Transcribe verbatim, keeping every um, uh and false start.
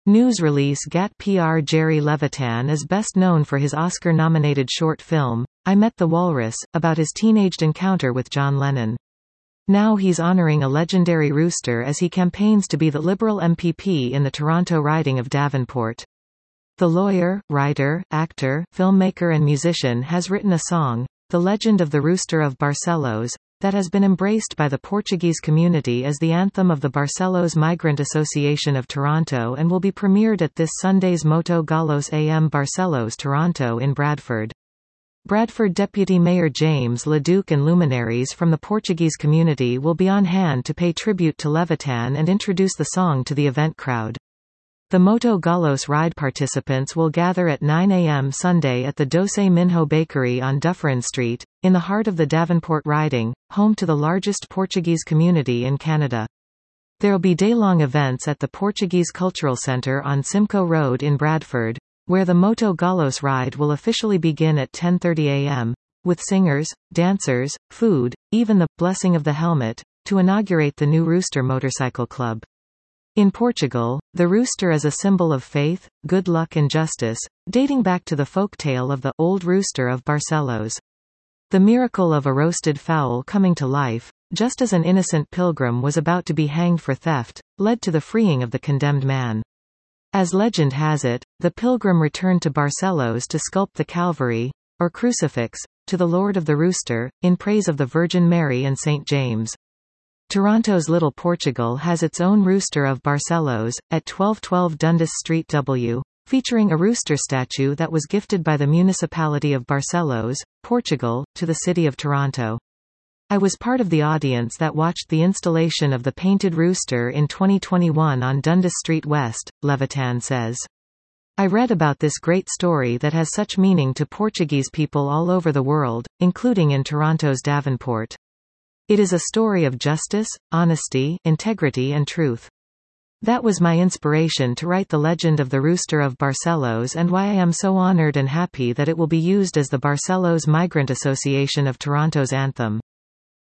News release G A T P R. Jerry Levitan is best known for his Oscar-nominated short film, I Met the Walrus, about his teenaged encounter with John Lennon. Now he's honoring a legendary rooster as he campaigns to be the Liberal M P P in the Toronto riding of Davenport. The lawyer, writer, actor, filmmaker and musician has written a song, The Legend of the Rooster of Barcelos, that has been embraced by the Portuguese community as the anthem of the Barcelos Migrant Association of Toronto and will be premiered at this Sunday's Moto Galos A M Barcelos Toronto in Bradford. Bradford Deputy Mayor James Leduc and luminaries from the Portuguese community will be on hand to pay tribute to Levitan and introduce the song to the event crowd. The Moto Galos ride participants will gather at nine a m Sunday at the Doce Minho Bakery on Dufferin Street, in the heart of the Davenport riding, home to the largest Portuguese community in Canada. There'll be day-long events at the Portuguese Cultural Centre on Simcoe Road in Bradford, where the Moto Galos ride will officially begin at ten thirty a m, with singers, dancers, food, even the blessing of the helmet, to inaugurate the new Rooster Motorcycle Club. In Portugal, the rooster is a symbol of faith, good luck and justice, dating back to the folk tale of the Old Rooster of Barcelos. The miracle of a roasted fowl coming to life, just as an innocent pilgrim was about to be hanged for theft, led to the freeing of the condemned man. As legend has it, the pilgrim returned to Barcelos to sculpt the Calvary, or crucifix, to the Lord of the Rooster, in praise of the Virgin Mary and Saint James. Toronto's Little Portugal has its own Rooster of Barcelos, at twelve twelve Dundas Street W, featuring a rooster statue that was gifted by the municipality of Barcelos, Portugal, to the City of Toronto. I was part of the audience that watched the installation of the painted rooster in twenty twenty-one on Dundas Street West, Levitan says. I read about this great story that has such meaning to Portuguese people all over the world, including in Toronto's Davenport. It is a story of justice, honesty, integrity and truth. That was my inspiration to write The Legend of the Rooster of Barcelos and why I am so honored and happy that it will be used as the Barcelos Migrant Association of Toronto's anthem.